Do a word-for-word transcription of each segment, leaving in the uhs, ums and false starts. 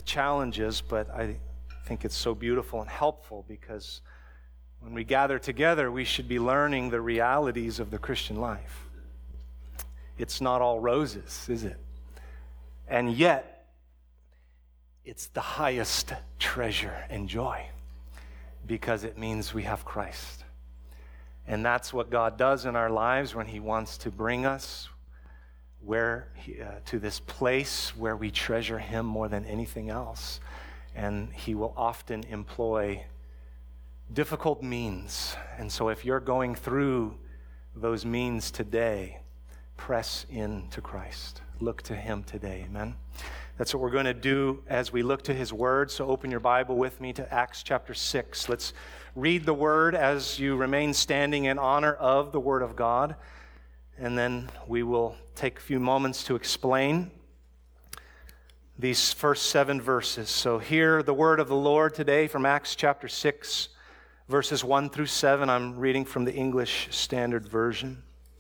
challenges, but I think it's so beautiful and helpful because when we gather together, we should be learning the realities of the Christian life. It's not all roses, is it? And yet, it's the highest treasure and joy because it means we have Christ. And that's what God does in our lives when he wants to bring us where he, uh, to this place where we treasure him more than anything else. And he will often employ difficult means. And so if you're going through those means today, press into Christ. Look to him today, amen? That's what we're going to do as we look to his word. So open your Bible with me to Acts chapter six. Let's read the word as you remain standing in honor of the word of God. And then we will take a few moments to explain these first seven verses. So hear the word of the Lord today from Acts chapter six, verses one through seven. I'm reading from the English Standard Version.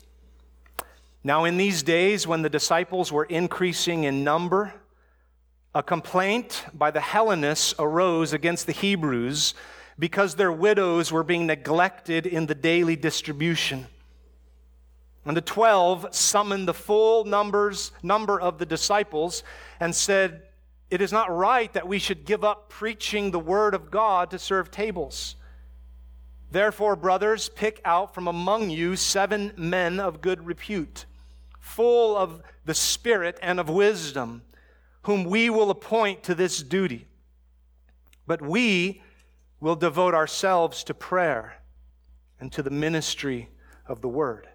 Now in these days when the disciples were increasing in number, a complaint by the Hellenists arose against the Hebrews because their widows were being neglected in the daily distribution. And the twelve summoned the full numbers, number of the disciples and said, "It is not right that we should give up preaching the word of God to serve tables. Therefore, brothers, pick out from among you seven men of good repute, full of the Spirit and of wisdom, whom we will appoint to this duty. But we will devote ourselves to prayer and to the ministry of the word."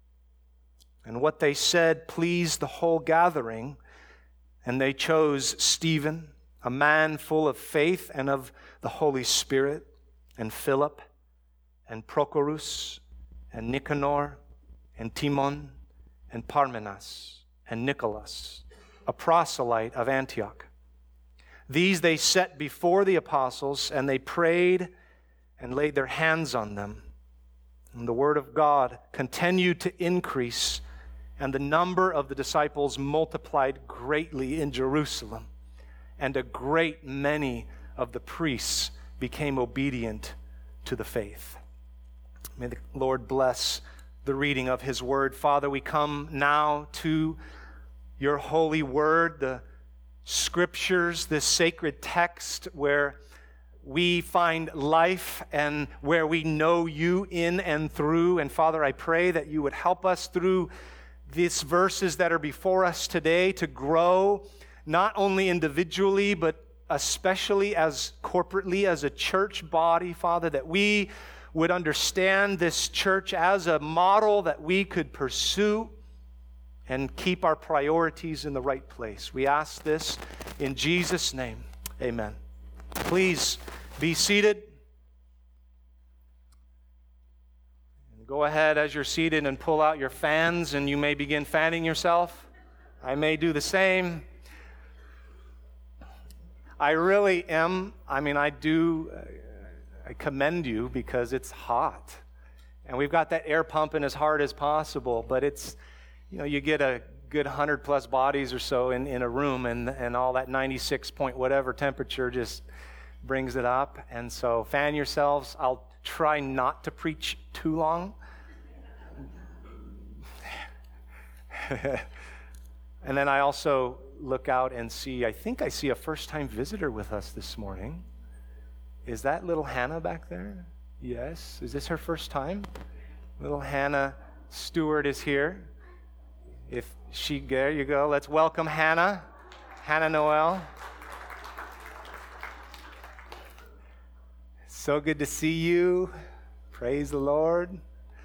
And what they said pleased the whole gathering, and they chose Stephen, a man full of faith and of the Holy Spirit, and Philip, and Prochorus, and Nicanor, and Timon, and Parmenas, and Nicholas, a proselyte of Antioch. These they set before the apostles, and they prayed and laid their hands on them. And the word of God continued to increase, and the number of the disciples multiplied greatly in Jerusalem, and a great many of the priests became obedient to the faith. May the Lord bless the reading of his word. Father, we come now to your holy word, the scriptures, this sacred text where we find life and where we know you in and through. And Father, I pray that you would help us through these verses that are before us today to grow not only individually, but especially as corporately as a church body, Father, that we would understand this church as a model that we could pursue and keep our priorities in the right place. We ask this in Jesus' name. Amen. Please be seated. Go ahead as you're seated and pull out your fans, and you may begin fanning yourself. I may do the same. I really am, I mean, I do, I commend you because it's hot. And we've got that air pumping as hard as possible, but it's, you know, you get a good one hundred plus bodies or so in, in a room, and, and all that ninety-six point whatever temperature just brings it up. And so fan yourselves. I'll try not to preach too long. And then I also look out and see, I think I see a first-time visitor with us this morning. Is that little Hannah back there? Yes. Is this her first time? Little Hannah Stewart is here. If she, there you go. Let's welcome Hannah. Hannah Noel. So good to see you. Praise the Lord.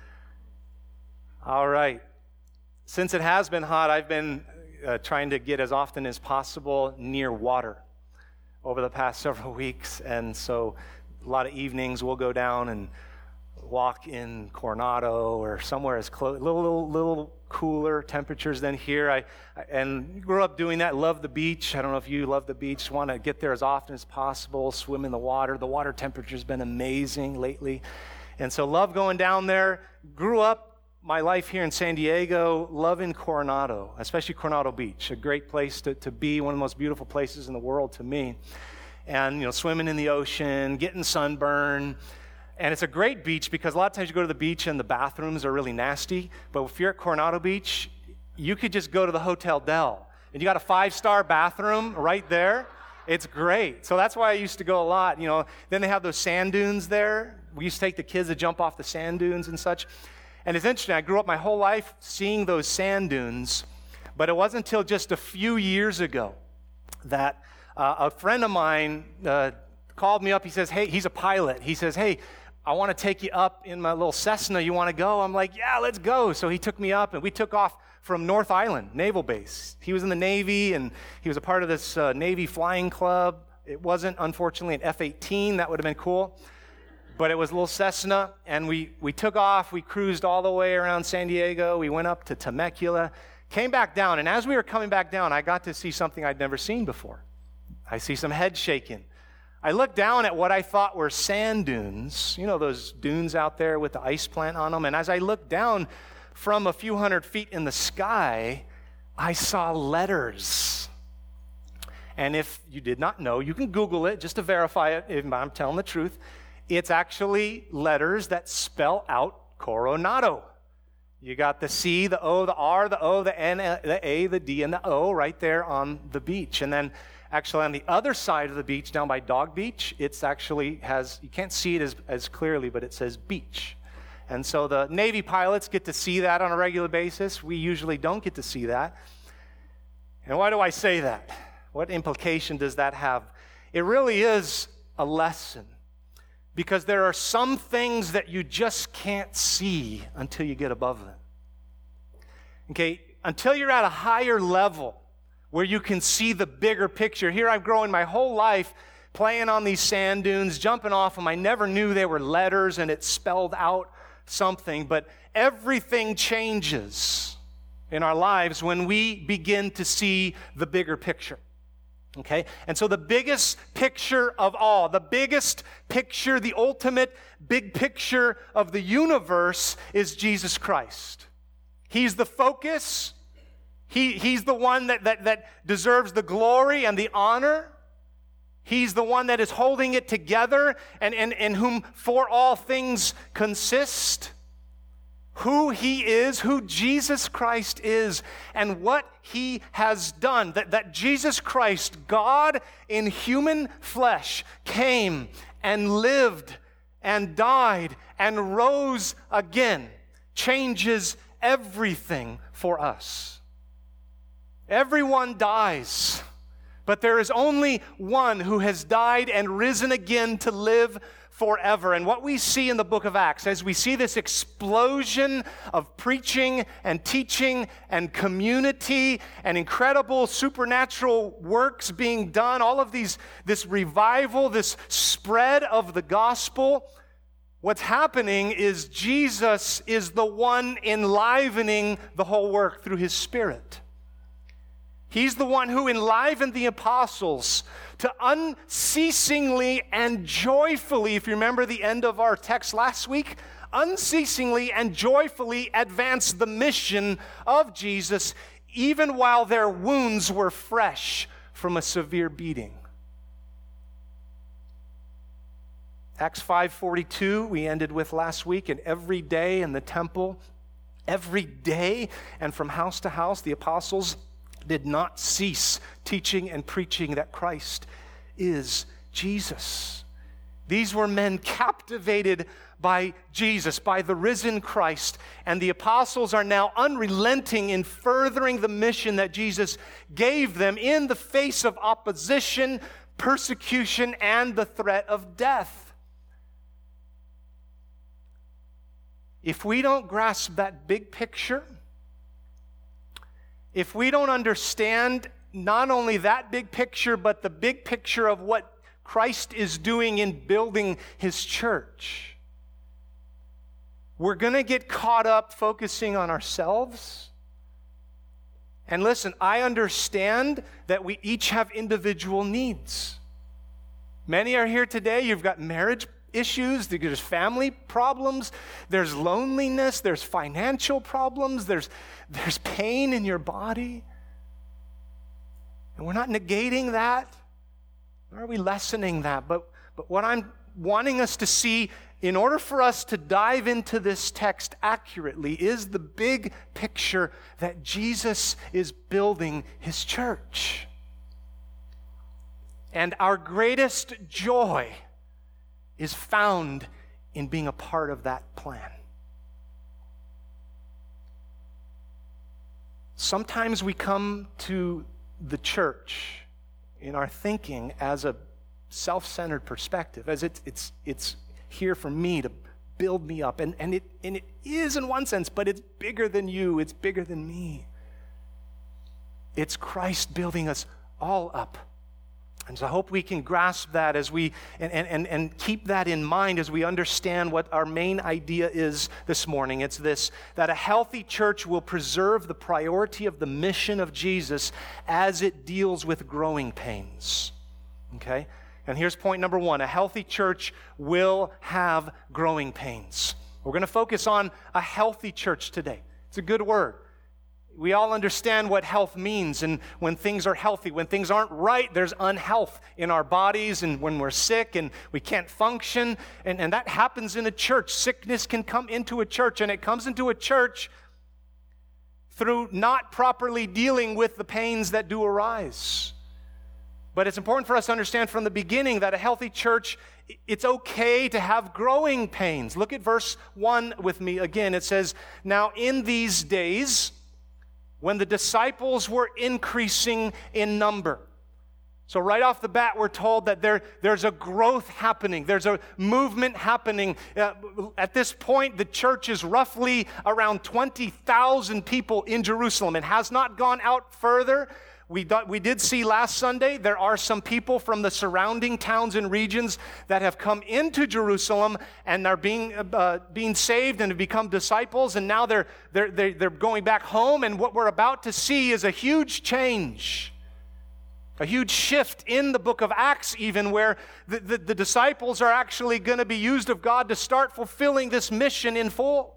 All right. Since it has been hot, I've been uh, trying to get as often as possible near water over the past several weeks. And so a lot of evenings we'll go down and walk in Coronado or somewhere as close, little, little, little cooler temperatures than here. I, I and grew up doing that. Love the beach. I don't know if you love the beach. Want to get there as often as possible. Swim in the water. The water temperature's been amazing lately, and so love going down there. Grew up my life here in San Diego, loving Coronado, especially Coronado Beach, a great place to, to be, one of the most beautiful places in the world to me. And, you know, swimming in the ocean, getting sunburn. And it's a great beach because a lot of times you go to the beach and the bathrooms are really nasty. But if you're at Coronado Beach, you could just go to the Hotel Del. And you got a five-star bathroom right there. It's great. So that's why I used to go a lot. You know, then they have those sand dunes there. We used to take the kids to jump off the sand dunes and such. And it's interesting. I grew up my whole life seeing those sand dunes. But it wasn't until just a few years ago that uh, a friend of mine uh, called me up. He says, hey, he's a pilot. He says, hey, I want to take you up in my little Cessna. You want to go? I'm like, yeah, let's go. So he took me up, and we took off from North Island Naval Base. He was in the Navy, and he was a part of this uh, Navy flying club. It wasn't, unfortunately, an F eighteen. That would have been cool. But it was a little Cessna, and we, we took off. We cruised all the way around San Diego. We went up to Temecula, came back down, and as we were coming back down, I got to see something I'd never seen before. I see some head shaking. I looked down at what I thought were sand dunes, you know, those dunes out there with the ice plant on them. And as I looked down from a few hundred feet in the sky, I saw letters. And if you did not know, you can Google it just to verify it if I'm telling the truth. It's actually letters that spell out Coronado. You got the C, the O, the R, the O, the N, the A, the D, and the O right there on the beach. And then actually on the other side of the beach, down by Dog Beach, it's actually has, you can't see it as, as clearly, but it says beach. And so the Navy pilots get to see that on a regular basis. We usually don't get to see that. And why do I say that? What implication does that have? It really is a lesson, because there are some things that you just can't see until you get above them. Okay, until you're at a higher level where you can see the bigger picture. Here I've grown my whole life playing on these sand dunes, jumping off them. I never knew they were letters and it spelled out something, but everything changes in our lives when we begin to see the bigger picture. Okay? And so the biggest picture of all, the biggest picture, the ultimate big picture of the universe is Jesus Christ. He's the focus. He, he's the one that, that, that deserves the glory and the honor. He's the one that is holding it together and in and, and whom for all things consist. Who he is, who Jesus Christ is, and what he has done. That, that Jesus Christ, God in human flesh, came and lived and died and rose again, changes everything for us. Everyone dies, but there is only one who has died and risen again to live forever. And what we see in the book of Acts, as we see this explosion of preaching and teaching and community and incredible supernatural works being done, all of these, this revival, this spread of the gospel, what's happening is Jesus is the one enlivening the whole work through his Spirit. He's the one who enlivened the apostles to unceasingly and joyfully, if you remember the end of our text last week, unceasingly and joyfully advance the mission of Jesus, even while their wounds were fresh from a severe beating. Acts five forty-two, we ended with last week, and every day in the temple, every day, and from house to house, the apostles did not cease teaching and preaching that Christ is Jesus. These were men captivated by Jesus, by the risen Christ, and the apostles are now unrelenting in furthering the mission that Jesus gave them in the face of opposition, persecution, and the threat of death. If we don't grasp that big picture, if we don't understand not only that big picture, but the big picture of what Christ is doing in building his church, we're going to get caught up focusing on ourselves. And listen, I understand that we each have individual needs. Many are here today, you've got marriage issues, there's family problems, there's loneliness, there's financial problems, there's, there's pain in your body. And we're not negating that, nor are we lessening that. But, but what I'm wanting us to see, in order for us to dive into this text accurately, is the big picture that Jesus is building his church. And our greatest joy is found in being a part of that plan. Sometimes we come to the church in our thinking as a self-centered perspective, as it's it's it's here for me to build me up, and and it and it is in one sense, but it's bigger than you, it's bigger than me. It's Christ building us all up. And so I hope we can grasp that as we, and, and, and keep that in mind as we understand what our main idea is this morning. It's this, that a healthy church will preserve the priority of the mission of Jesus as it deals with growing pains. Okay? And here's point number one. A healthy church will have growing pains. We're going to focus on a healthy church today. It's a good word. We all understand what health means, and when things are healthy, when things aren't right, there's unhealth in our bodies, and when we're sick and we can't function, and, and that happens in a church. Sickness can come into a church, and it comes into a church through not properly dealing with the pains that do arise. But it's important for us to understand from the beginning that a healthy church, it's okay to have growing pains. Look at verse one with me again. It says, "Now in these days, when the disciples were increasing in number." So right off the bat, we're told that there, there's a growth happening. There's a movement happening. Uh, at this point, the church is roughly around twenty thousand people in Jerusalem. It has not gone out further. We, do, we did see last Sunday, there are some people from the surrounding towns and regions that have come into Jerusalem and are being uh, being saved and have become disciples, and now they're, they're, they're, they're going back home, and what we're about to see is a huge change, a huge shift in the book of Acts even, where the, the, the disciples are actually going to be used of God to start fulfilling this mission in full.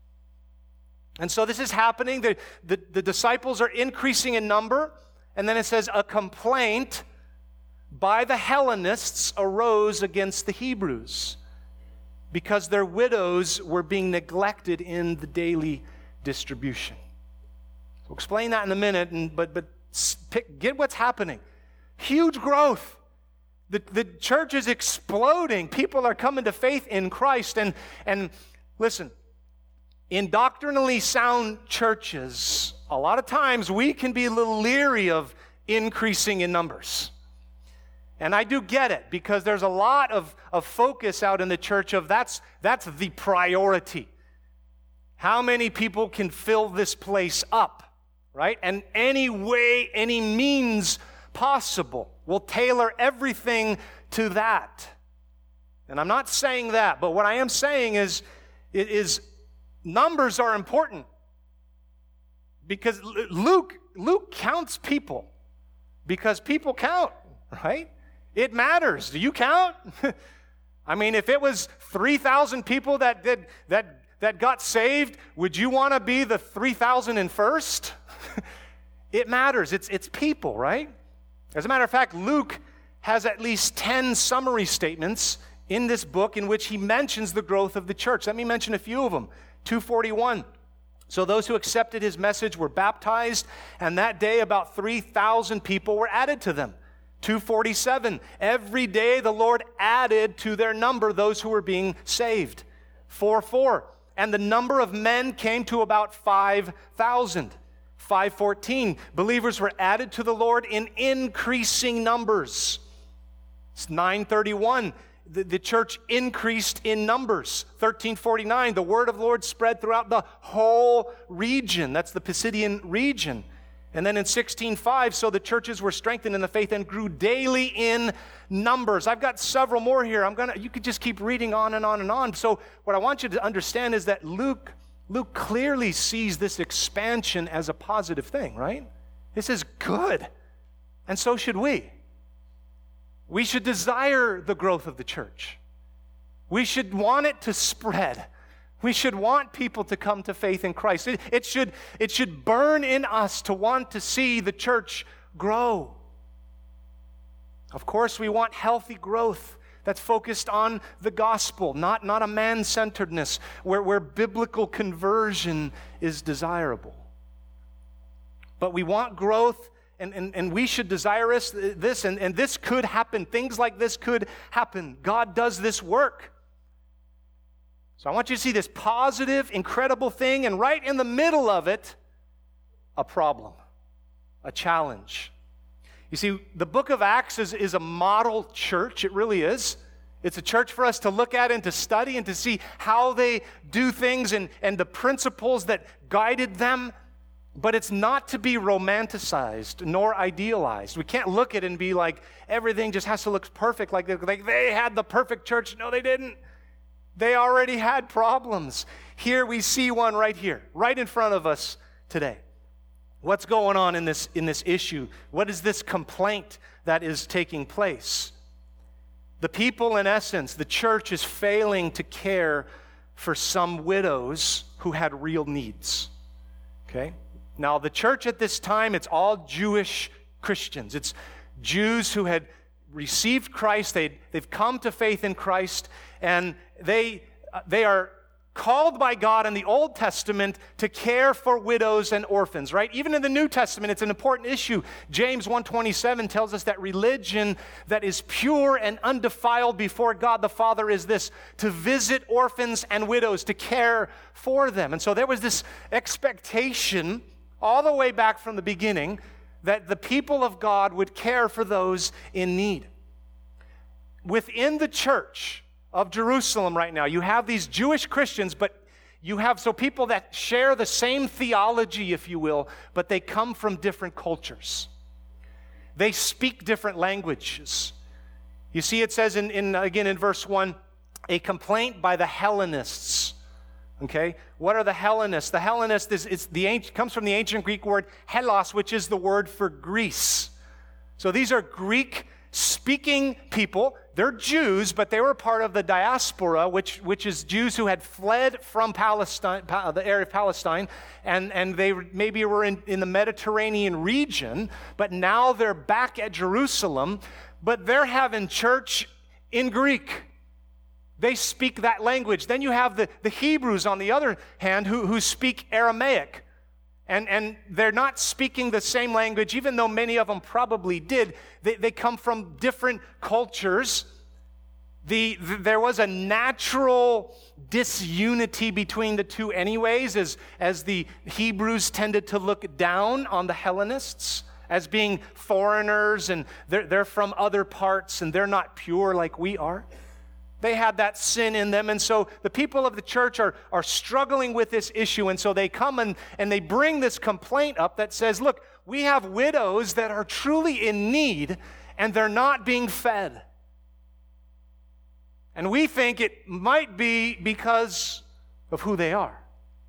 And so this is happening. The, the, the disciples are increasing in number. And then it says, a complaint by the Hellenists arose against the Hebrews because their widows were being neglected in the daily distribution. We'll explain that in a minute, and, but, but pick, get what's happening. Huge growth. The, the church is exploding. People are coming to faith in Christ. And, and listen, in doctrinally sound churches, a lot of times we can be a little leery of increasing in numbers. And I do get it, because there's a lot of, of focus out in the church of that's, that's the priority. How many people can fill this place up, right? And any way, any means possible. We'll tailor everything to that. And I'm not saying that, but what I am saying is, is numbers are important. Because Luke, Luke counts people. Because people count, right? It matters. Do you count? I mean, if it was three thousand people that did that that got saved, would you want to be the three thousand first? It matters. It's it's people, right? As a matter of fact, Luke has at least ten summary statements in this book in which he mentions the growth of the church. Let me mention a few of them. two forty-one. So those who accepted his message were baptized, and that day about three thousand people were added to them. two forty-seven. Every day the Lord added to their number those who were being saved. four four. And the number of men came to about five thousand. five fourteen. Believers were added to the Lord in increasing numbers. It's nine thirty-one. The, the church increased in numbers. thirteen forty-nine, the word of the Lord spread throughout the whole region. That's the Pisidian region. And then in sixteen five, so the churches were strengthened in the faith and grew daily in numbers. I've got several more here. I'm gonna. You could just keep reading on and on and on. So what I want you to understand is that Luke, Luke clearly sees this expansion as a positive thing, right? This is good. And so should we. We should desire the growth of the church. We should want it to spread. We should want people to come to faith in Christ. It, it should, it should burn in us to want to see the church grow. Of course, we want healthy growth that's focused on the gospel, not, not a man-centeredness, where, where biblical conversion is desirable. But we want growth, and, and, and we should desire this, and, and this could happen. Things like this could happen. God does this work. So I want you to see this positive, incredible thing, and right in the middle of it, a problem, a challenge. You see, the book of Acts is, is a model church. It really is. It's a church for us to look at and to study and to see how they do things and, and the principles that guided them. But it's not to be romanticized nor idealized. We can't look at it and be like, everything just has to look perfect, like they, like they had the perfect church. No, they didn't. They already had problems. Here we see one right here, right in front of us today. What's going on in this, in this issue? What is this complaint that is taking place? The people, in essence, the church is failing to care for some widows who had real needs. Okay? Now, the church at this time, it's all Jewish Christians. It's Jews who had received Christ. They, they've come to faith in Christ, and they, they are called by God in the Old Testament to care for widows and orphans, right? Even in the New Testament, it's an important issue. James one twenty-seven tells us that religion that is pure and undefiled before God the Father is this, to visit orphans and widows, to care for them. And so there was this expectation all the way back from the beginning that the people of God would care for those in need. Within the church of Jerusalem right now, you have these Jewish Christians, but you have so people that share the same theology, if you will, but they come from different cultures. They speak different languages. You see, it says in, in again in verse one, a complaint by the Hellenists. Okay, what are the Hellenists? The Hellenist is, is the ancient, comes from the ancient Greek word Hellas, which is the word for Greece. So these are Greek-speaking people. They're Jews, but they were part of the diaspora, which, which is Jews who had fled from Palestine, the area of Palestine, and, and they maybe were in, in the Mediterranean region, but now they're back at Jerusalem, but they're having church in Greek. They speak that language. Then you have the, the Hebrews, on the other hand, who, who speak Aramaic. And, and they're not speaking the same language, even though many of them probably did. They, they come from different cultures. The, the, there was a natural disunity between the two anyways, as, as the Hebrews tended to look down on the Hellenists as being foreigners, and they're, they're from other parts, and they're not pure like we are. They had that sin in them, and so the people of the church are, are struggling with this issue, and so they come and, and they bring this complaint up that says, look, we have widows that are truly in need, and they're not being fed. And we think it might be because of who they are.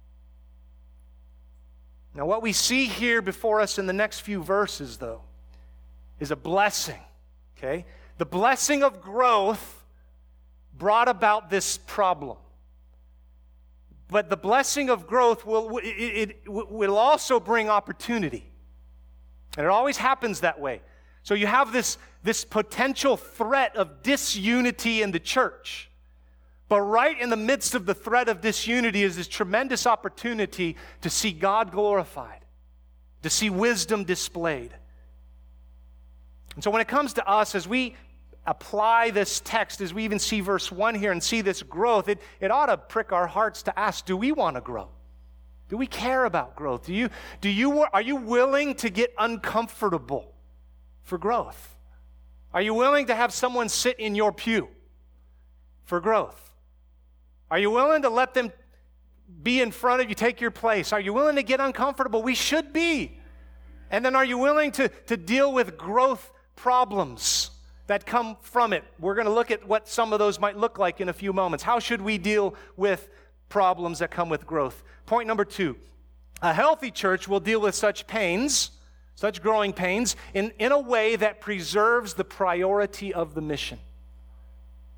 Now, what we see here before us in the next few verses, though, is a blessing, okay? The blessing of growth brought about this problem. But the blessing of growth will, it, it will also bring opportunity. And it always happens that way. So you have this, this potential threat of disunity in the church. But right in the midst of the threat of disunity is this tremendous opportunity to see God glorified, to see wisdom displayed. And so when it comes to us, as we apply this text, as we even see verse one here and see this growth, it, it ought to prick our hearts to ask, do we want to grow? Do we care about growth? Do you, do you, are you willing to get uncomfortable for growth? Are you willing to have someone sit in your pew for growth? Are you willing to let them be in front of you, take your place? Are you willing to get uncomfortable? We should be. And then are you willing to, to deal with growth problems that come from it? We're going to look at what some of those might look like in a few moments. How should we deal with problems that come with growth? Point number two, a healthy church will deal with such pains, such growing pains, in, in a way that preserves the priority of the mission.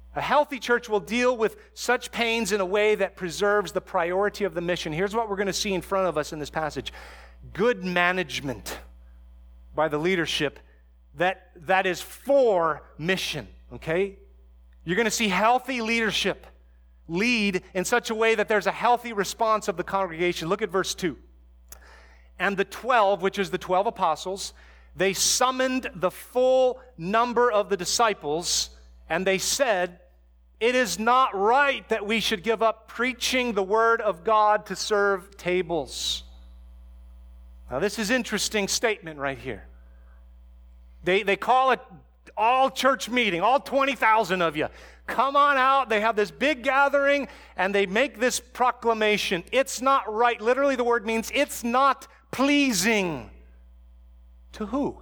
A healthy church will deal with such pains in a way that preserves the priority of the mission. Here's what we're going to see in front of us in this passage. Good management by the leadership that, that is for mission, okay? You're going to see healthy leadership lead in such a way that there's a healthy response of the congregation. Look at verse two. And the twelve, which is the twelve apostles, they summoned the full number of the disciples, and they said, "It is not right that we should give up preaching the word of God to serve tables." Now, this is an interesting statement right here. They, they call it all church meeting, all twenty thousand of you. Come on out. They have this big gathering, and they make this proclamation. It's not right. Literally, the word means it's not pleasing. To who?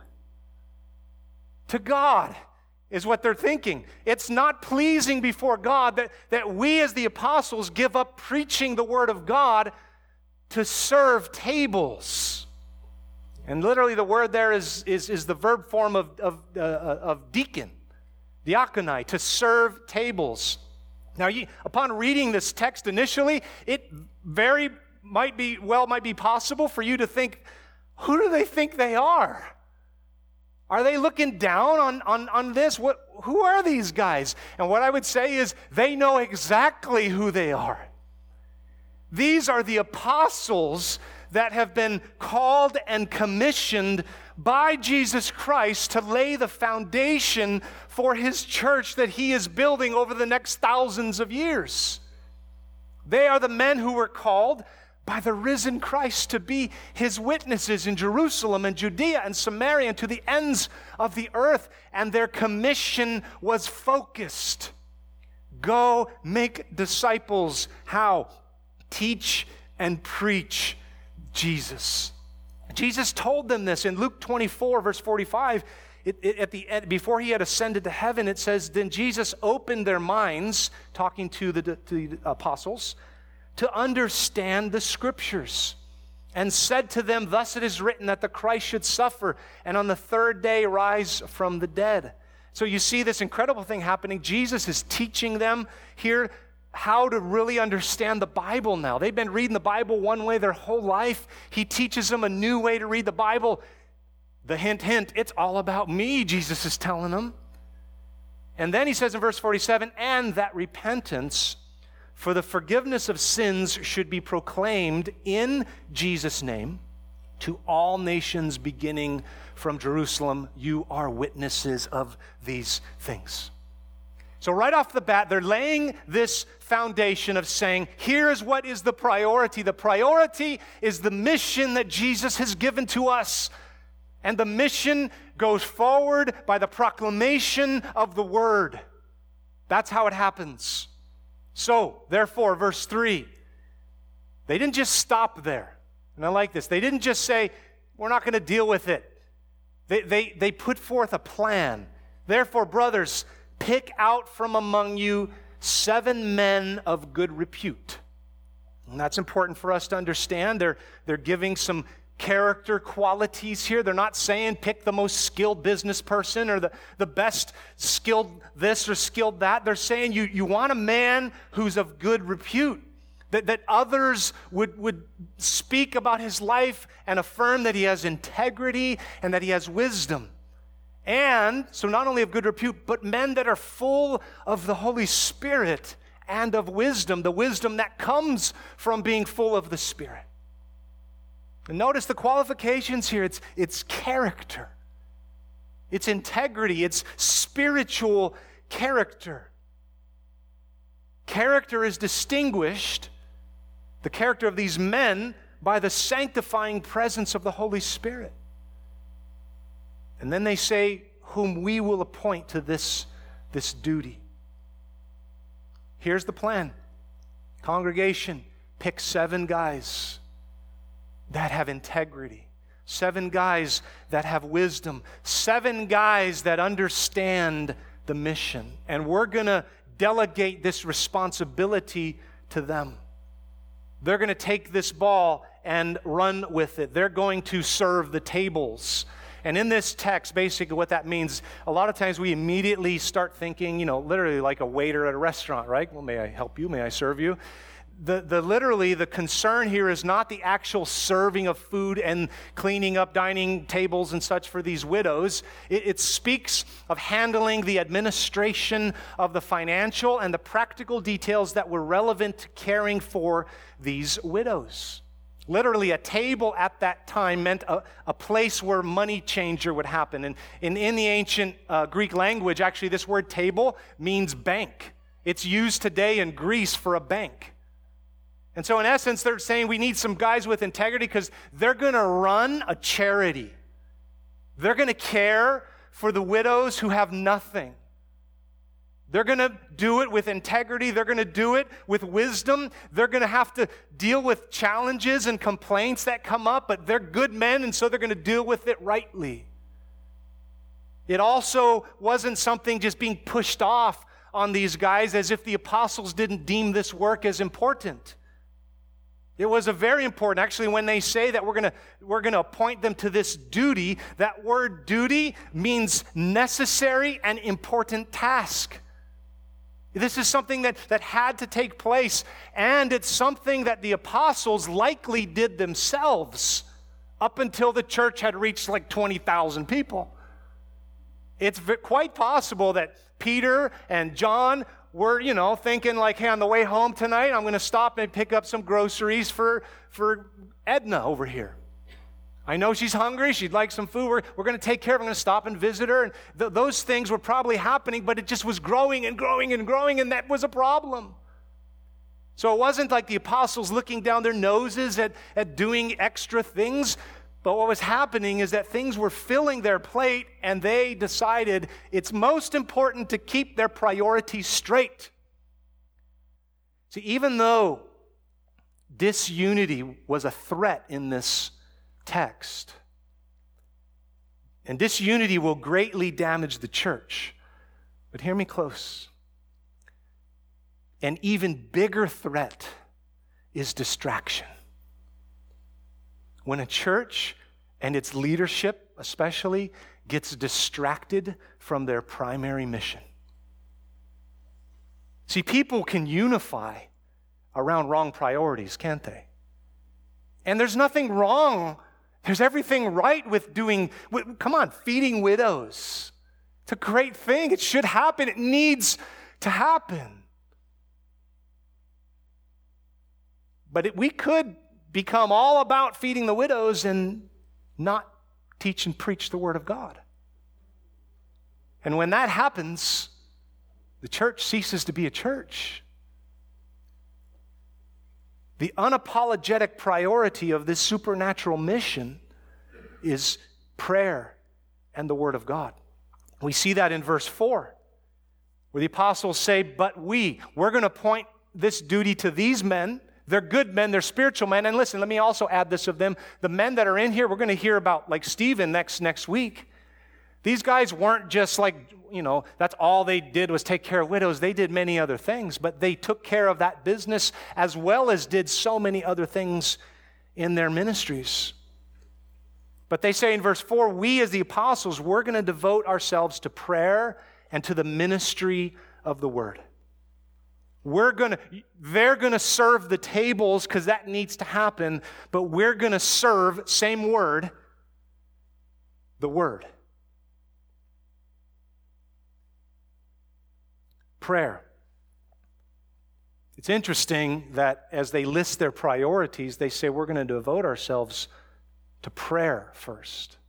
To God is what they're thinking. It's not pleasing before God that, that we as the apostles give up preaching the word of God to serve tables. And literally the word there is, is, is the verb form of, of, uh, of deacon, diakonai, to serve tables. Now, you, upon reading this text initially, it very might be, well, might be possible for you to think, who do they think they are? Are they looking down on, on, on this? What, who are these guys? And what I would say is they know exactly who they are. These are the apostles that have been called and commissioned by Jesus Christ to lay the foundation for his church that he is building over the next thousands of years. They are the men who were called by the risen Christ to be his witnesses in Jerusalem and Judea and Samaria and to the ends of the earth. And their commission was focused. Go make disciples. How? Teach and preach Jesus. Jesus told them this in Luke twenty-four, verse forty-five. It, it, at the end, before he had ascended to heaven, it says, then Jesus opened their minds, talking to the, to the apostles, to understand the scriptures, and said to them, thus it is written that the Christ should suffer and on the third day rise from the dead. So you see this incredible thing happening. Jesus is teaching them here how to really understand the Bible now. They've been reading the Bible one way their whole life. He teaches them a new way to read the Bible. The hint, hint, it's all about me, Jesus is telling them. And then he says in verse forty-seven, and that repentance for the forgiveness of sins should be proclaimed in Jesus' name to all nations beginning from Jerusalem. You are witnesses of these things. So right off the bat, they're laying this foundation of saying, here is what is the priority. The priority is the mission that Jesus has given to us. And the mission goes forward by the proclamation of the word. That's how it happens. So, therefore, verse three, they didn't just stop there. And I like this. They didn't just say, we're not going to deal with it. They, they, they put forth a plan. Therefore, brothers, pick out from among you seven men of good repute. And that's important for us to understand. They're, they're giving some character qualities here. They're not saying pick the most skilled business person or the, the best skilled this or skilled that. They're saying you, you want a man who's of good repute, that, that others would, would speak about his life and affirm that he has integrity and that he has wisdom. And so not only of good repute, but men that are full of the Holy Spirit and of wisdom, the wisdom that comes from being full of the Spirit. And notice the qualifications here. It's, it's character. It's integrity. It's spiritual character. Character is distinguished, the character of these men, by the sanctifying presence of the Holy Spirit. And then they say, whom we will appoint to this, this duty. Here's the plan. Congregation, pick seven guys that have integrity, seven guys that have wisdom, seven guys that understand the mission. And we're going to delegate this responsibility to them. They're going to take this ball and run with it. They're going to serve the tables. And in this text, basically what that means, a lot of times we immediately start thinking, you know, literally like a waiter at a restaurant, right? Well, may I help you? May I serve you? The, the literally, the concern here is not the actual serving of food and cleaning up dining tables and such for these widows. It, it speaks of handling the administration of the financial and the practical details that were relevant to caring for these widows. Literally, a table at that time meant a, a place where money changer would happen. And in, in the ancient uh, Greek language, actually, this word table means bank. It's used today in Greece for a bank. And so in essence, they're saying we need some guys with integrity because they're going to run a charity. They're going to care for the widows who have nothing. They're going to do it with integrity. They're going to do it with wisdom. They're going to have to deal with challenges and complaints that come up, but they're good men, and so they're going to deal with it rightly. It also wasn't something just being pushed off on these guys as if the apostles didn't deem this work as important. It was a very important. Actually, when they say that we're going to we're going to appoint them to this duty, that word duty means necessary and important task. This is something that, that had to take place, and it's something that the apostles likely did themselves up until the church had reached like twenty thousand people. It's quite possible that Peter and John were, you know, thinking like, hey, on the way home tonight, I'm going to stop and pick up some groceries for, for Edna over here. I know she's hungry. She'd like some food. We're, we're going to take care of her. I'm going to stop and visit her. And th- those things were probably happening, but it just was growing and growing and growing, and that was a problem. So it wasn't like the apostles looking down their noses at, at doing extra things. But what was happening is that things were filling their plate, and they decided it's most important to keep their priorities straight. See, even though disunity was a threat in this text, and disunity will greatly damage the church, but hear me close. An even bigger threat is distraction. When a church and its leadership especially gets distracted from their primary mission. See, people can unify around wrong priorities, can't they? And there's nothing wrong. There's everything right with doing, come on, feeding widows. It's a great thing. It should happen. It needs to happen. But it, we could become all about feeding the widows and not teach and preach the Word of God. And when that happens, the church ceases to be a church. The unapologetic priority of this supernatural mission is prayer and the Word of God. We see that in verse four, where the apostles say, but we, we're going to point this duty to these men. They're good men, they're spiritual men. And listen, let me also add this of them. The men that are in here, we're going to hear about, like Stephen next, next week. These guys weren't just like, you know, that's all they did was take care of widows. They did many other things, but they took care of that business as well as did so many other things in their ministries. But they say in verse four, we as the apostles, we're going to devote ourselves to prayer and to the ministry of the word. We're going to, they're going to serve the tables because that needs to happen, but we're going to serve, same word, the word. Prayer. It's interesting that as they list their priorities, they say we're going to devote ourselves to prayer first.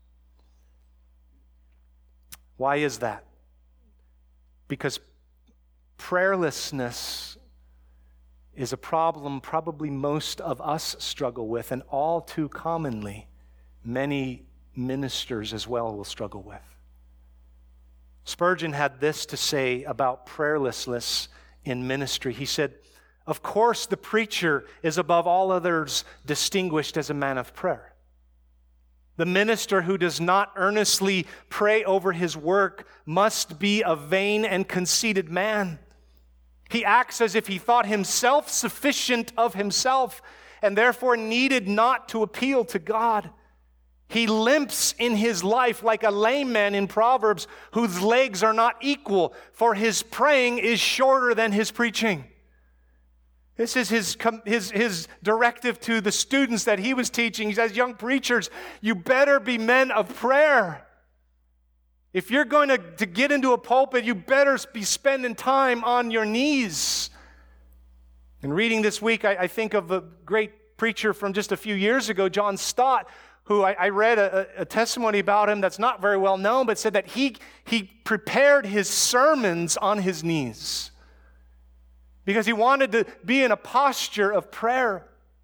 Why is that? Because prayerlessness is a problem probably most of us struggle with, and all too commonly, many ministers as well will struggle with. Spurgeon had this to say about prayerlessness in ministry. He said, of course, the preacher is above all others distinguished as a man of prayer. The minister who does not earnestly pray over his work must be a vain and conceited man. He acts as if he thought himself sufficient of himself and therefore needed not to appeal to God. He limps in his life like a lame man in Proverbs whose legs are not equal, for his praying is shorter than his preaching. This is his, his, his directive to the students that he was teaching. He says, young preachers, you better be men of prayer. If you're going to, to get into a pulpit, you better be spending time on your knees. And reading this week, I, I think of a great preacher from just a few years ago, John Stott, who I, I read a, a testimony about him that's not very well known, but said that he, he prepared his sermons on his knees because he wanted to be in a posture of prayer.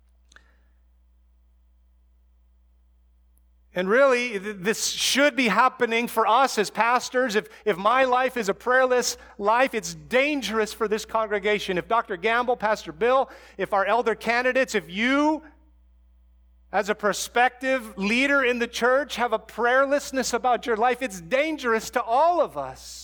And really, this should be happening for us as pastors. If, if my life is a prayerless life, it's dangerous for this congregation. If Doctor Gamble, Pastor Bill, if our elder candidates, if you, as a prospective leader in the church, have a prayerlessness about your life, it's dangerous to all of us.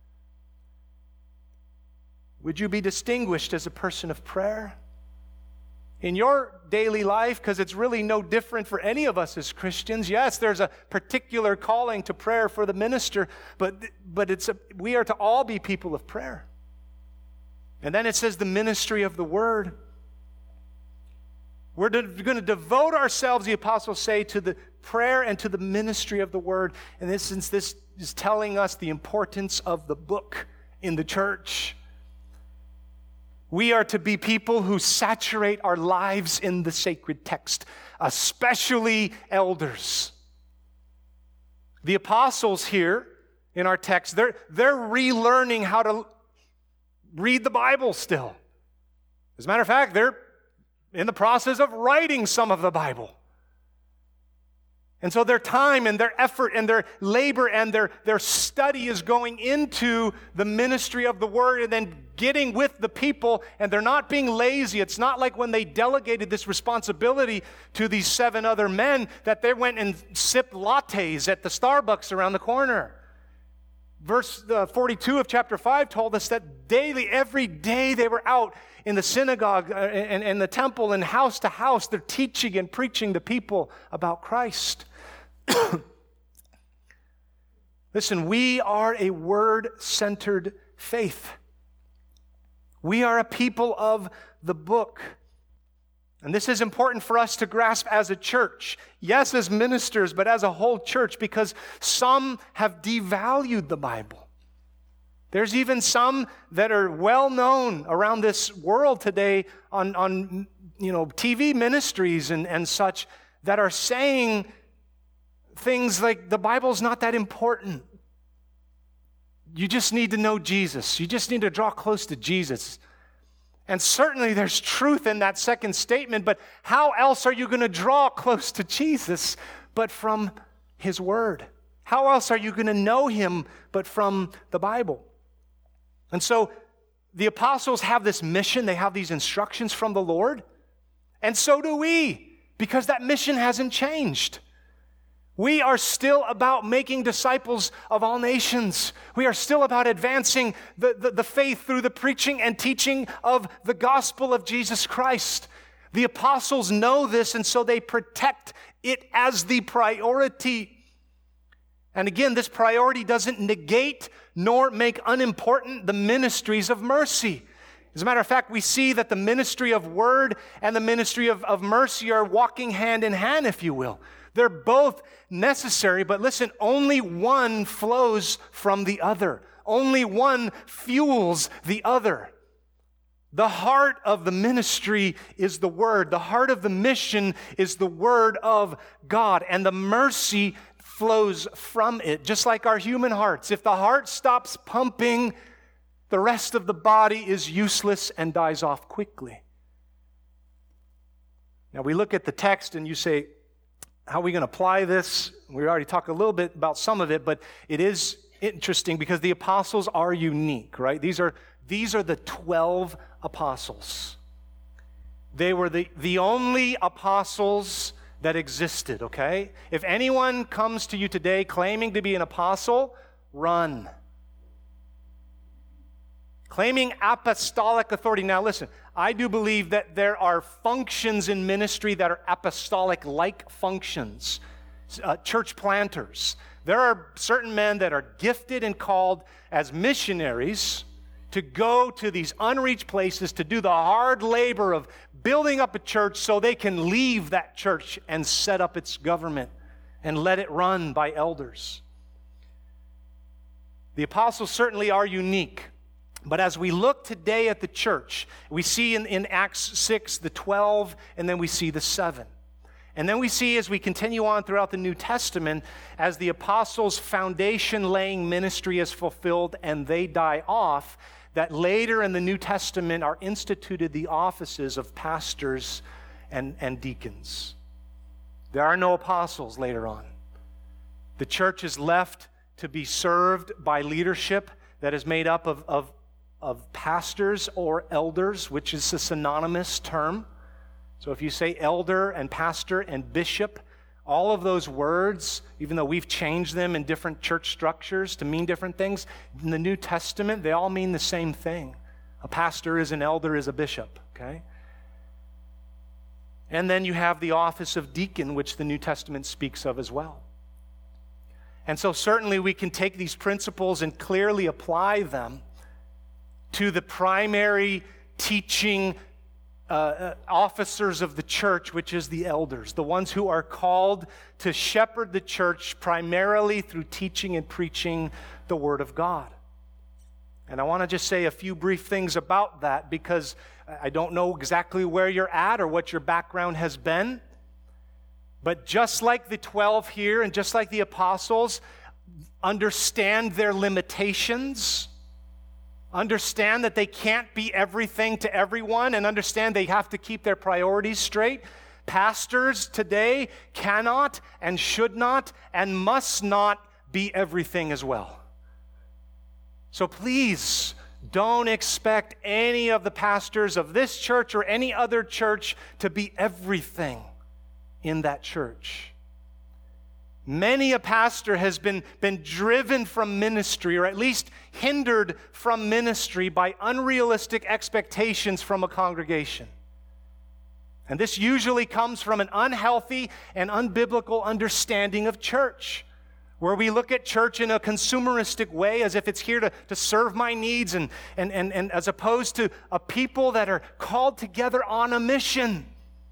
Would you be distinguished as a person of prayer in your daily life? Because it's really no different for any of us as Christians. Yes, there's a particular calling to prayer for the minister, but, but it's a, we are to all be people of prayer. And then it says the ministry of the word. We're going to devote ourselves, the apostles say, to the prayer and to the ministry of the word. In this sense, this is telling us the importance of the book in the church. We are to be people who saturate our lives in the sacred text, especially elders. The apostles here in our text, they're, they're relearning how to read the Bible still. As a matter of fact, they're in the process of writing some of the Bible. And so their time and their effort and their labor and their, their study is going into the ministry of the word and then getting with the people, and they're not being lazy. It's not like when they delegated this responsibility to these seven other men that they went and sipped lattes at the Starbucks around the corner. Verse uh, forty-two of chapter five told us that daily, every day they were out in the synagogue and, and the temple and house to house. They're teaching and preaching the people about Christ. Listen, we are a word-centered faith. We are a people of the book. And this is important for us to grasp as a church. Yes, as ministers, but as a whole church, because some have devalued the Bible. There's even some that are well known around this world today on, on you know, T V ministries and, and such that are saying things like the Bible's not that important. You just need to know Jesus. You just need to draw close to Jesus. And certainly there's truth in that second statement, but how else are you going to draw close to Jesus but from His Word? How else are you going to know Him but from the Bible? And so the apostles have this mission. They have these instructions from the Lord. And so do we, because that mission hasn't changed. We are still about making disciples of all nations. We are still about advancing the, the, the faith through the preaching and teaching of the gospel of Jesus Christ. The apostles know this, and so they protect it as the priority. And again, this priority doesn't negate nor make unimportant the ministries of mercy. As a matter of fact, we see that the ministry of word and the ministry of, of mercy are walking hand in hand, if you will. They're both necessary, but listen, only one flows from the other. Only one fuels the other. The heart of the ministry is the Word. The heart of the mission is the Word of God, and the mercy flows from it, just like our human hearts. If the heart stops pumping, the rest of the body is useless and dies off quickly. Now, we look at the text and you say, how are we going to apply this? We already talked a little bit about some of it, but it is interesting because the apostles are unique, right? These are, these are the twelve apostles. They were the, the only apostles that existed, okay? If anyone comes to you today claiming to be an apostle, run. Claiming apostolic authority. Now listen, I do believe that there are functions in ministry that are apostolic-like functions. uh, church planters. There are certain men that are gifted and called as missionaries to go to these unreached places to do the hard labor of building up a church so they can leave that church and set up its government and let it run by elders. The apostles certainly are unique. But as we look today at the church, we see in, in Acts six the twelve, and then we see the seven. And then we see as we continue on throughout the New Testament, as the apostles' foundation-laying ministry is fulfilled and they die off, that later in the New Testament are instituted the offices of pastors and, and deacons. There are no apostles later on. The church is left to be served by leadership that is made up of, of, of pastors or elders, which is a synonymous term. So if you say elder and pastor and bishop, all of those words, even though we've changed them in different church structures to mean different things, in the New Testament, they all mean the same thing. A pastor is an elder, is a bishop, okay? And then you have the office of deacon, which the New Testament speaks of as well. And so certainly we can take these principles and clearly apply them to the primary teaching Uh, officers of the church, which is the elders, the ones who are called to shepherd the church primarily through teaching and preaching the Word of God. And I want to just say a few brief things about that, because I don't know exactly where you're at or what your background has been. But just like the twelve here and just like the apostles, understand their limitations. Understand that they can't be everything to everyone, and understand they have to keep their priorities straight. Pastors today cannot and should not and must not be everything as well. So please don't expect any of the pastors of this church or any other church to be everything in that church. Many a pastor has been, been driven from ministry, or at least hindered from ministry, by unrealistic expectations from a congregation. And this usually comes from an unhealthy and unbiblical understanding of church, where we look at church in a consumeristic way, as if it's here to, to serve my needs, and, and, and, and as opposed to a people that are called together on a mission.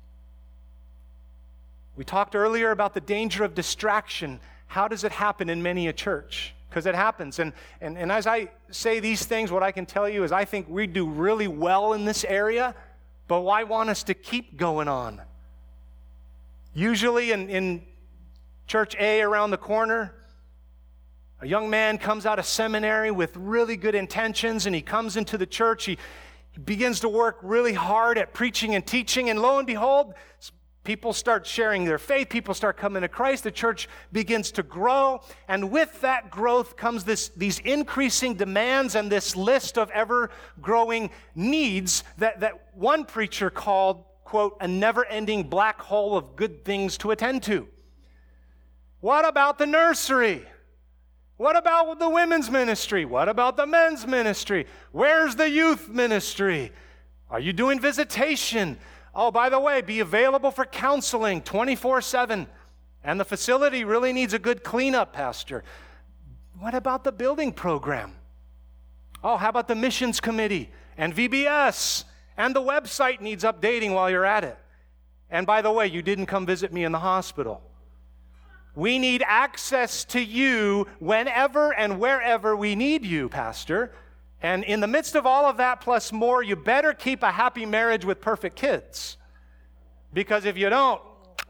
We talked earlier about the danger of distraction. How does it happen in many a church? Because it happens. And, and, and as I say these things, what I can tell you is I think we do really well in this area, but why want us to keep going on? Usually in, in church A around the corner, a young man comes out of seminary with really good intentions, and he comes into the church. He, he begins to work really hard at preaching and teaching, and lo and behold, people start sharing their faith. People start coming to Christ. The church begins to grow. And with that growth comes this, these increasing demands and this list of ever-growing needs that, that one preacher called, quote, a never-ending black hole of good things to attend to. What about the nursery? What about the women's ministry? What about the men's ministry? Where's the youth ministry? Are you doing visitation? Oh, by the way, be available for counseling twenty-four seven. And the facility really needs a good cleanup, Pastor. What about the building program? Oh, how about the missions committee and V B S? And the website needs updating while you're at it. And by the way, you didn't come visit me in the hospital. We need access to you whenever and wherever we need you, Pastor. And in the midst of all of that plus more, you better keep a happy marriage with perfect kids. Because if you don't,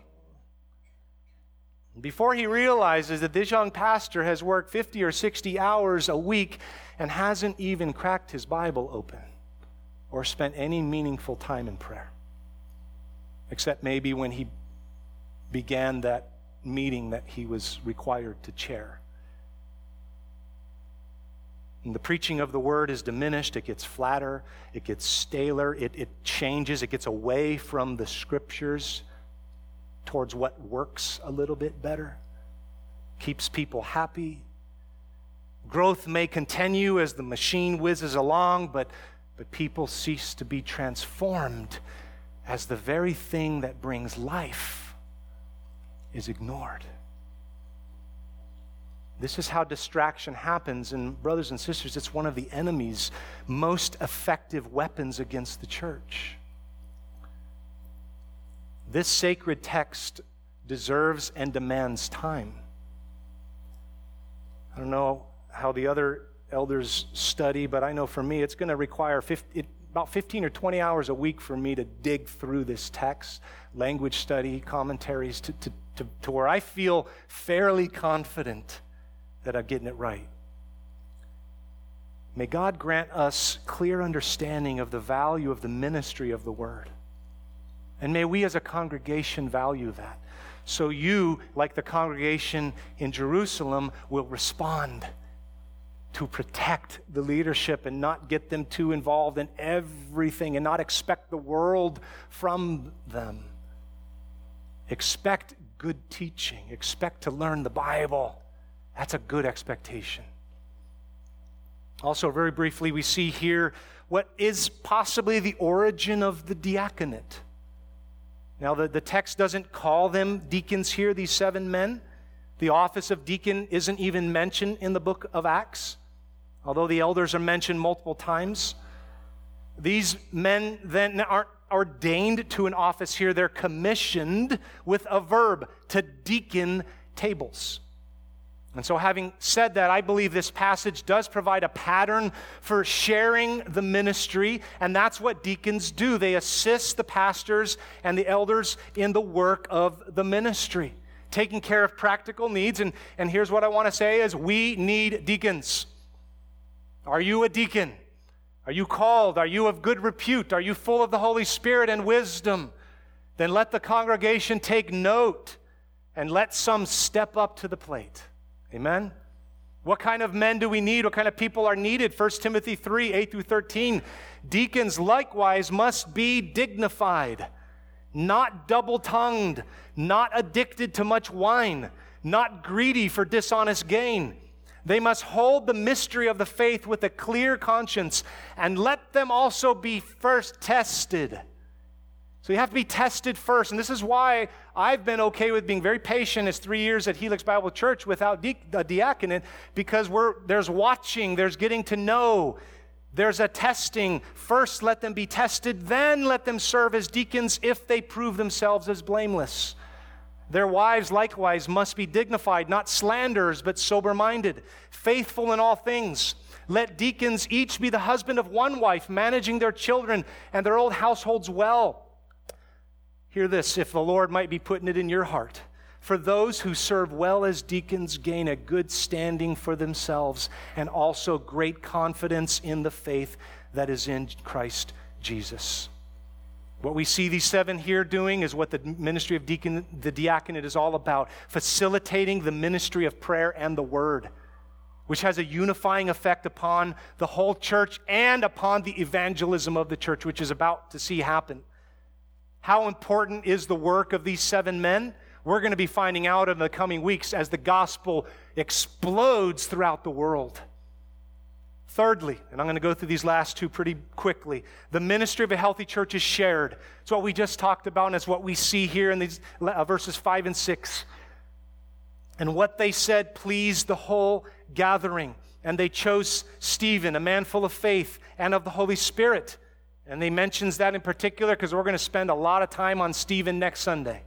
before he realizes that this young pastor has worked fifty or sixty hours a week and hasn't even cracked his Bible open or spent any meaningful time in prayer, except maybe when he began that meeting that he was required to chair. And the preaching of the word is diminished. It gets flatter. It gets staler. It, it changes. It gets away from the scriptures towards what works a little bit better, keeps people happy. Growth may continue as the machine whizzes along, but, but people cease to be transformed as the very thing that brings life is ignored. This is how distraction happens. And brothers and sisters, it's one of the enemy's most effective weapons against the church. This sacred text deserves and demands time. I don't know how the other elders study, but I know for me it's going to require fifty, about fifteen or twenty hours a week for me to dig through this text, language study, commentaries, to, to, to, to where I feel fairly confident that I'm getting it right. May God grant us clear understanding of the value of the ministry of the Word. And may we as a congregation value that. So you, like the congregation in Jerusalem, will respond to protect the leadership and not get them too involved in everything and not expect the world from them. Expect good teaching. Expect to learn the Bible. That's a good expectation. Also, very briefly, we see here what is possibly the origin of the diaconate. Now, the, the text doesn't call them deacons here, these seven men. The office of deacon isn't even mentioned in the book of Acts, although the elders are mentioned multiple times. These men then aren't ordained to an office here. They're commissioned with a verb, to deacon tables. And so having said that, I believe this passage does provide a pattern for sharing the ministry, and that's what deacons do. They assist the pastors and the elders in the work of the ministry, taking care of practical needs. And, and here's what I want to say is we need deacons. Are you a deacon? Are you called? Are you of good repute? Are you full of the Holy Spirit and wisdom? Then let the congregation take note and let some step up to the plate. Amen? What kind of men do we need? What kind of people are needed? First Timothy three, eight through thirteen. Deacons likewise must be dignified, not double-tongued, not addicted to much wine, not greedy for dishonest gain. They must hold the mystery of the faith with a clear conscience, and let them also be first tested. So you have to be tested first. And this is why I've been okay with being very patient as three years at Helix Bible Church without de- a diaconate, because we're, there's watching, there's getting to know, there's a testing. First, let them be tested, then let them serve as deacons if they prove themselves as blameless. Their wives likewise must be dignified, not slanderers, but sober-minded, faithful in all things. Let deacons each be the husband of one wife, managing their children and their old households well. Hear this, if the Lord might be putting it in your heart. For those who serve well as deacons gain a good standing for themselves and also great confidence in the faith that is in Christ Jesus. What we see these seven here doing is what the ministry of deacon, the diaconate is all about, facilitating the ministry of prayer and the word, which has a unifying effect upon the whole church and upon the evangelism of the church, which is about to see happen. How important is the work of these seven men? We're going to be finding out in the coming weeks as the gospel explodes throughout the world. Thirdly, and I'm going to go through these last two pretty quickly, the ministry of a healthy church is shared. It's what we just talked about, and it's what we see here in these uh, verses five and six. And what they said pleased the whole gathering, and they chose Stephen, a man full of faith and of the Holy Spirit. And they mentions that in particular because we're going to spend a lot of time on Stephen next Sunday.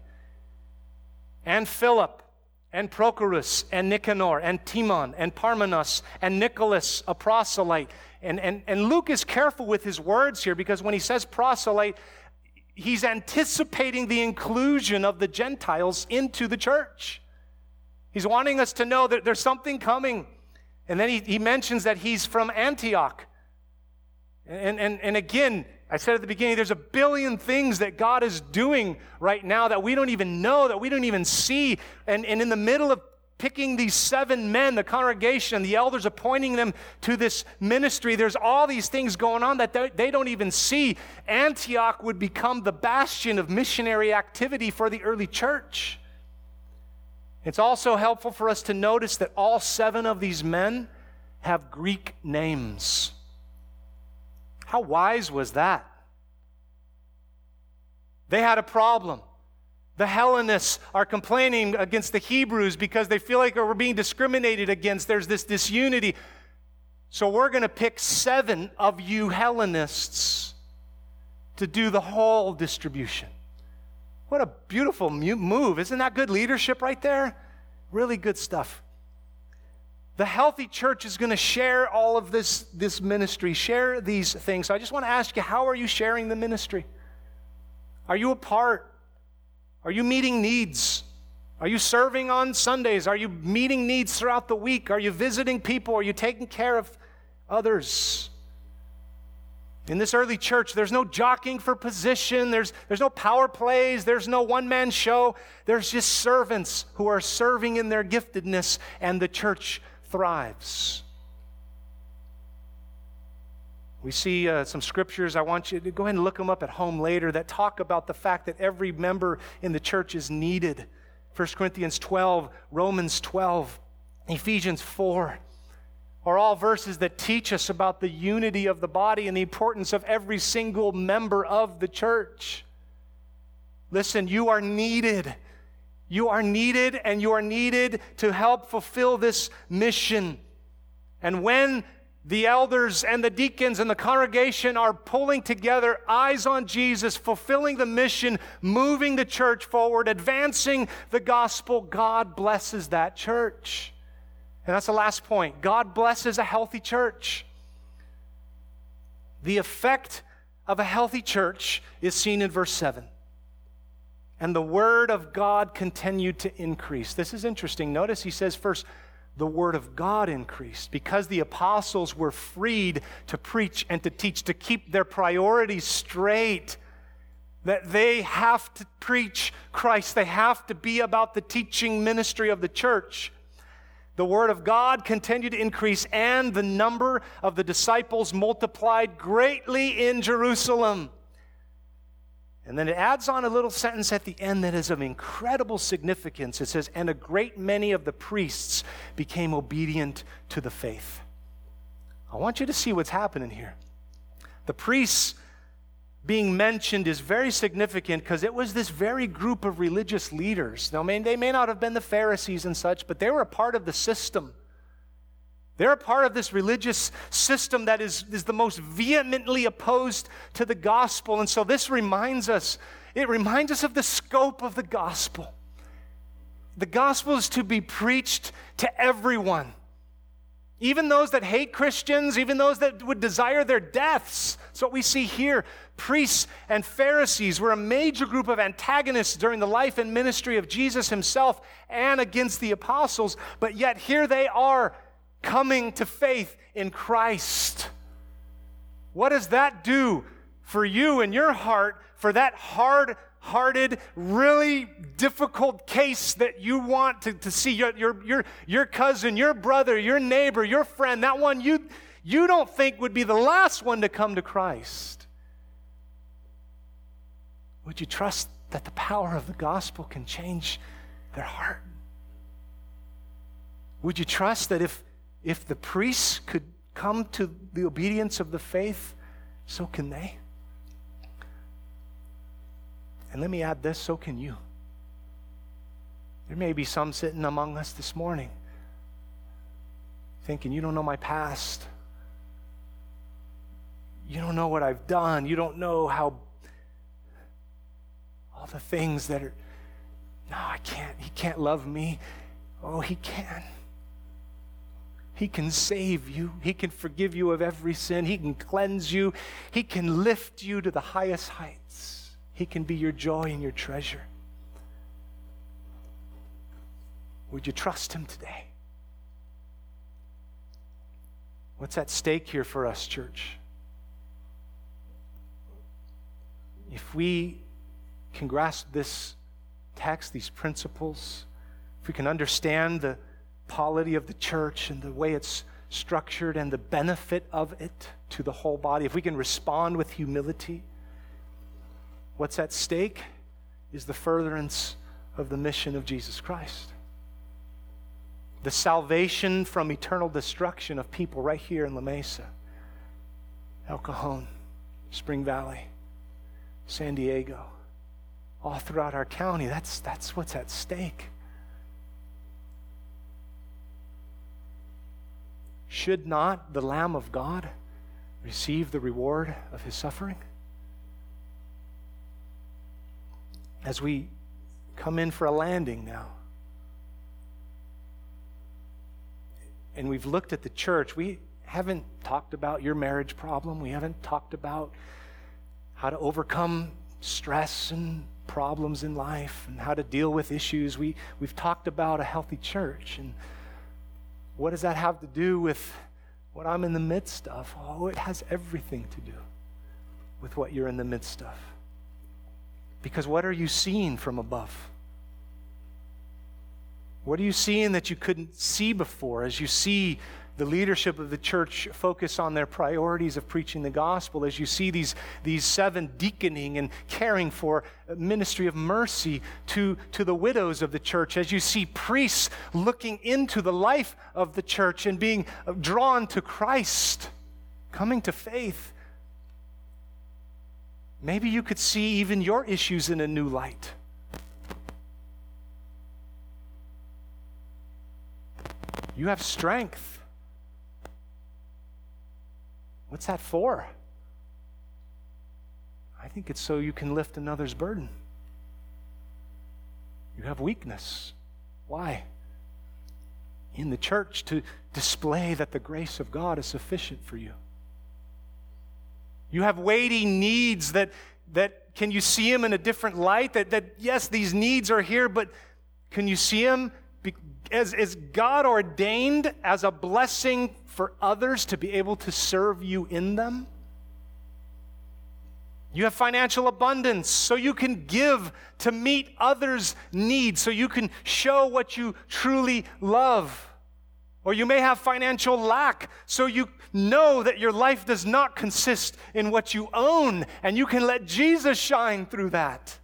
And Philip, and Prochorus, and Nicanor, and Timon, and Parmenas, and Nicholas, a proselyte. And, and, and Luke is careful with his words here because when he says proselyte, he's anticipating the inclusion of the Gentiles into the church. He's wanting us to know that there's something coming. And then he, he mentions that he's from Antioch. And, and, and again, I said at the beginning, there's a billion things that God is doing right now that we don't even know, that we don't even see. And, and in the middle of picking these seven men, the congregation, the elders appointing them to this ministry, there's all these things going on that they, they don't even see. Antioch would become the bastion of missionary activity for the early church. It's also helpful for us to notice that all seven of these men have Greek names. How wise was that? They had a problem. The Hellenists are complaining against the Hebrews because they feel like we're being discriminated against. There's this disunity. So we're going to pick seven of you Hellenists to do the whole distribution. What a beautiful move. Isn't that good leadership right there? Really good stuff. The healthy church is going to share all of this, this ministry, share these things. So I just want to ask you, how are you sharing the ministry? Are you a part? Are you meeting needs? Are you serving on Sundays? Are you meeting needs throughout the week? Are you visiting people? Are you taking care of others? In this early church, there's no jockeying for position. There's, there's no power plays. There's no one-man show. There's just servants who are serving in their giftedness, and the church thrives. We see uh, some scriptures. I want you to go ahead and look them up at home later that talk about the fact that every member in the church is needed. First Corinthians twelve, Romans twelve, Ephesians four. Are all verses that teach us about the unity of the body and the importance of every single member of the church. Listen, you are needed. You are needed, and you are needed to help fulfill this mission. And when the elders and the deacons and the congregation are pulling together, eyes on Jesus, fulfilling the mission, moving the church forward, advancing the gospel, God blesses that church. And that's the last point. God blesses a healthy church. The effect of a healthy church is seen in verse seven. And the word of God continued to increase. This is interesting. Notice he says first, the word of God increased because the apostles were freed to preach and to teach, to keep their priorities straight. That they have to preach Christ. They have to be about the teaching ministry of the church. The word of God continued to increase, and the number of the disciples multiplied greatly in Jerusalem. And then it adds on a little sentence at the end that is of incredible significance. It says, and a great many of the priests became obedient to the faith. I want you to see what's happening here. The priests being mentioned is very significant because it was this very group of religious leaders. Now, I mean, they may not have been the Pharisees and such, but they were a part of the system. They're a part of this religious system that is, is the most vehemently opposed to the gospel. And so this reminds us, it reminds us of the scope of the gospel. The gospel is to be preached to everyone. Even those that hate Christians, even those that would desire their deaths. That's what we see here. Priests and Pharisees were a major group of antagonists during the life and ministry of Jesus himself and against the apostles. But yet here they are coming to faith in Christ. What does that do for you and your heart, for that hard-hearted, really difficult case that you want to, to see your, your, your, your cousin, your brother, your neighbor, your friend, that one you, you don't think would be the last one to come to Christ? Would you trust that the power of the gospel can change their heart? Would you trust that if, if the priests could come to the obedience of the faith, so can they? And let me add this, so can you. There may be some sitting among us this morning thinking, you don't know my past. You don't know what I've done. You don't know how all the things that are, no, I can't. He can't love me. Oh, he can. He can save you. He can forgive you of every sin. He can cleanse you. He can lift you to the highest heights. He can be your joy and your treasure. Would you trust him today? What's at stake here for us, church? If we can grasp this text, these principles, if we can understand the polity of the church and the way it's structured and the benefit of it to the whole body, if we can respond with humility, what's at stake is the furtherance of the mission of Jesus Christ. The salvation from eternal destruction of people right here in La Mesa, El Cajon, Spring Valley, San Diego, all throughout our county. That's, that's what's at stake. Should not the Lamb of God receive the reward of his suffering? As we come in for a landing now, and we've looked at the church, we haven't talked about your marriage problem. We haven't talked about how to overcome stress and problems in life and how to deal with issues. We, we've talked about a healthy church. And what does that have to do with what I'm in the midst of? Oh, it has everything to do with what you're in the midst of. Because what are you seeing from above? What are you seeing that you couldn't see before as you see the leadership of the church focus on their priorities of preaching the gospel, as you see these, these seven deaconing and caring for a ministry of mercy to, to the widows of the church, as you see priests looking into the life of the church and being drawn to Christ, coming to faith? Maybe you could see even your issues in a new light. You have strength. What's that for? I think it's so you can lift another's burden. You have weakness. Why? In the church, to display that the grace of God is sufficient for you. You have weighty needs that, that can you see them in a different light? That, that yes, these needs are here, but can you see them as, as God ordained as a blessing for others to be able to serve you in them? You have financial abundance, so you can give to meet others' needs, so you can show what you truly love. Or you may have financial lack, so you know that your life does not consist in what you own, and you can let Jesus shine through that.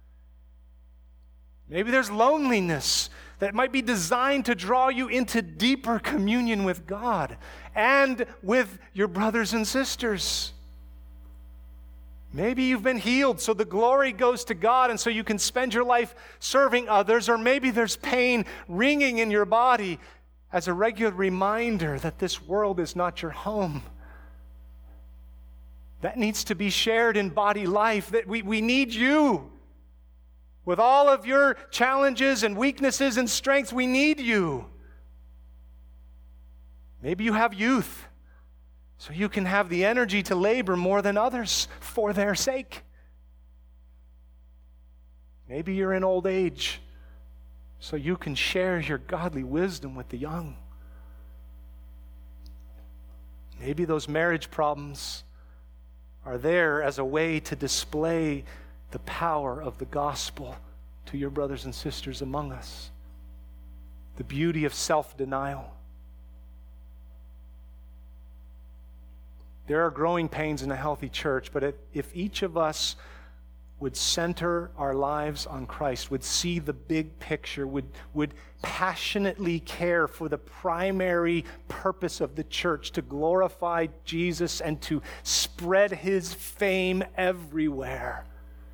Maybe there's loneliness that might be designed to draw you into deeper communion with God and with your brothers and sisters. Maybe you've been healed, so the glory goes to God, and so you can spend your life serving others. Or maybe there's pain ringing in your body as a regular reminder that this world is not your home. That needs to be shared in body life, that we, we need you. With all of your challenges and weaknesses and strengths, we need you. Maybe you have youth, so you can have the energy to labor more than others for their sake. Maybe you're in old age, so you can share your godly wisdom with the young. Maybe those marriage problems are there as a way to display the power of the gospel to your brothers and sisters among us. The beauty of self-denial. There are growing pains in a healthy church, but if each of us would center our lives on Christ, would see the big picture, would, would passionately care for the primary purpose of the church, to glorify Jesus and to spread his fame everywhere,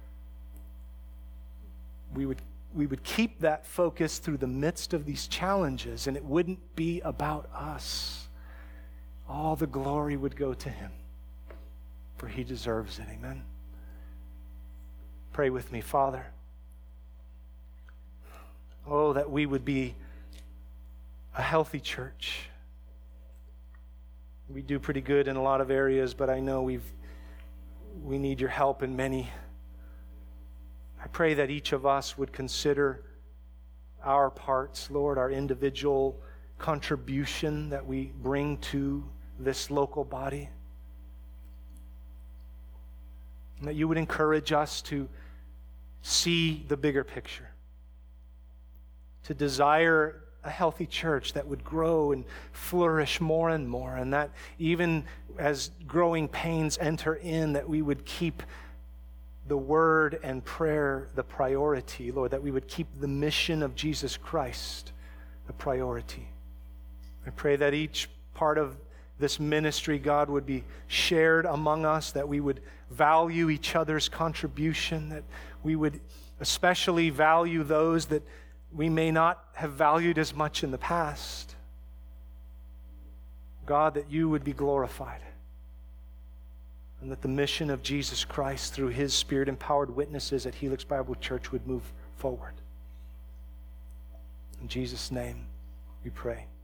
we would, we would keep that focus through the midst of these challenges, and it wouldn't be about us. All the glory would go to him, for he deserves it. Amen. Pray with me, Father. Oh, that we would be a healthy church. We do pretty good in a lot of areas, but I know we've we need your help in many. I pray that each of us would consider our parts, Lord, our individual contribution that we bring to this local body. And that you would encourage us to see the bigger picture, to desire a healthy church that would grow and flourish more and more, and that even as growing pains enter in, that we would keep the word and prayer the priority, Lord, that we would keep the mission of Jesus Christ the priority. I pray that each part of this ministry, God, would be shared among us, that we would value each other's contribution, that we would especially value those that we may not have valued as much in the past. God, that you would be glorified, and that the mission of Jesus Christ through his Spirit-empowered witnesses at Helix Bible Church would move forward. In Jesus' name we pray.